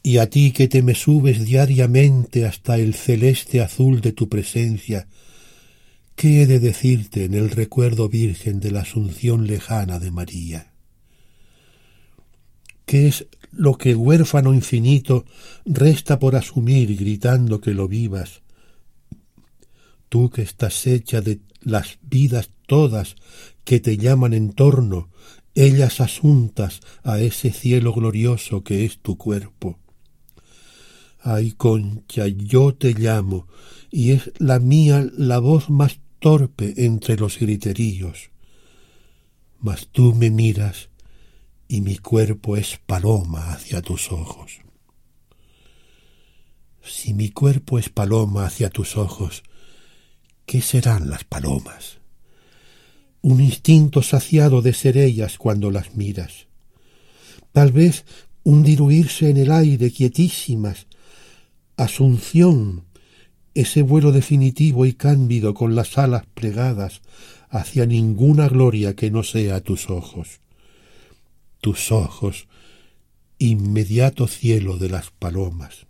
Y a ti que te me subes diariamente hasta el celeste azul de tu presencia, ¿qué he de decirte en el recuerdo virgen de la Asunción lejana de María? ¿Qué es lo que huérfano infinito resta por asumir gritando que lo vivas? Tú que estás hecha de las vidas todas que te llaman en torno, ellas asuntas a ese cielo glorioso que es tu cuerpo. Ay, Concha, yo te llamo, y es la mía la voz más torpe entre los griteríos. Mas tú me miras, y mi cuerpo es paloma hacia tus ojos. Si mi cuerpo es paloma hacia tus ojos, ¿qué serán las palomas? Un instinto saciado de ser ellas cuando las miras. Tal vez un diluirse en el aire quietísimas. Asunción, ese vuelo definitivo y cándido con las alas plegadas hacia ninguna gloria que no sea tus ojos, inmediato cielo de las palomas.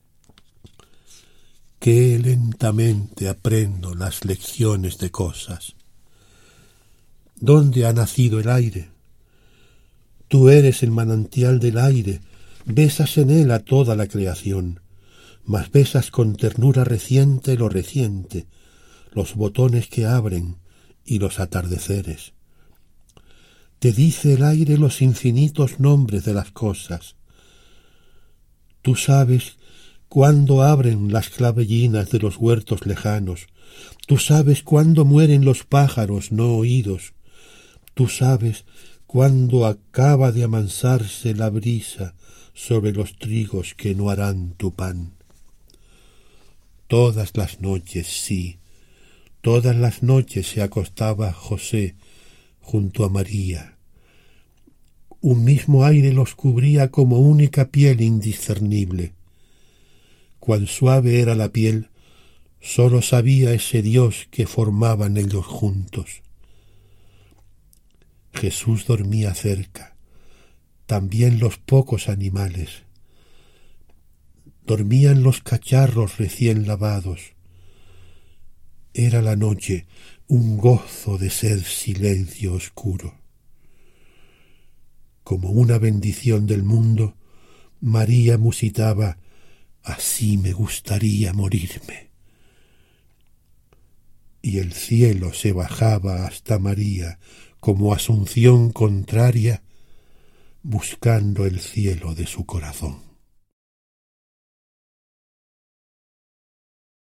Qué lentamente aprendo las lecciones de cosas. ¿Dónde ha nacido el aire? Tú eres el manantial del aire, besas en él a toda la creación. Mas besas con ternura reciente lo reciente, los botones que abren y los atardeceres. Te dice el aire los infinitos nombres de las cosas. Tú sabes cuándo abren las clavellinas de los huertos lejanos. Tú sabes cuándo mueren los pájaros no oídos. Tú sabes cuándo acaba de amansarse la brisa sobre los trigos que no harán tu pan. Todas las noches, sí, todas las noches se acostaba José junto a María. Un mismo aire los cubría como única piel indiscernible. Cuán suave era la piel, sólo sabía ese Dios que formaban ellos juntos. Jesús dormía cerca, también los pocos animales. Dormían los cacharros recién lavados. Era la noche un gozo de ser silencio oscuro. Como una bendición del mundo, María musitaba: así me gustaría morirme. Y el cielo se bajaba hasta María como asunción contraria, buscando el cielo de su corazón.